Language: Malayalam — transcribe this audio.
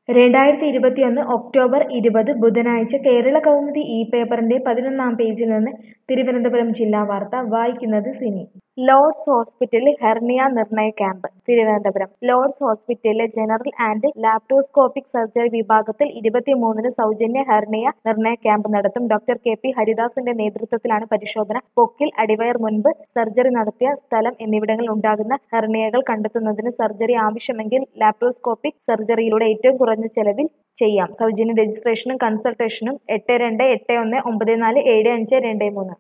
2021 ഒക്ടോബർ 20 ബുധനാഴ്ച കേരള കൗമുദി പേപ്പറിന്റെ 11-ാം പേജിൽ നിന്ന് തിരുവനന്തപുരം ജില്ലാ വാർത്ത വായിക്കുന്നത് സിനി. ലോർഡ്സ് ഹോസ്പിറ്റലിൽ ഹെർണിയ നിർണയ ക്യാമ്പ്. തിരുവനന്തപുരം ലോർഡ്സ് ഹോസ്പിറ്റലിലെ ജനറൽ ആൻഡ് ലാപ്രോസ്കോപ്പിക് സർജറി വിഭാഗത്തിൽ 23-ന് സൗജന്യ ഹെർണിയ നിർണയ ക്യാമ്പ് നടത്തും. ഡോക്ടർ കെ പി ഹരിദാസിന്റെ നേതൃത്വത്തിലാണ് പരിശോധന. പൊക്കിൾ, അടിവയർ, മുൻപ് സർജറി നടത്തിയ സ്ഥലം എന്നിവിടങ്ങളിൽ ഉണ്ടാകുന്ന ഹെർണിയകൾ കണ്ടെത്തുന്നതിന് സർജറി ആവശ്യമെങ്കിൽ ലാപ്രോസ്കോപ്പിക് സർജറിയിലൂടെ ഏറ്റവും കുറഞ്ഞ ചെലവിൽ ചെയ്യാം. സൗജന്യ രജിസ്ട്രേഷനും കൺസൾട്ടേഷനും 8281947523.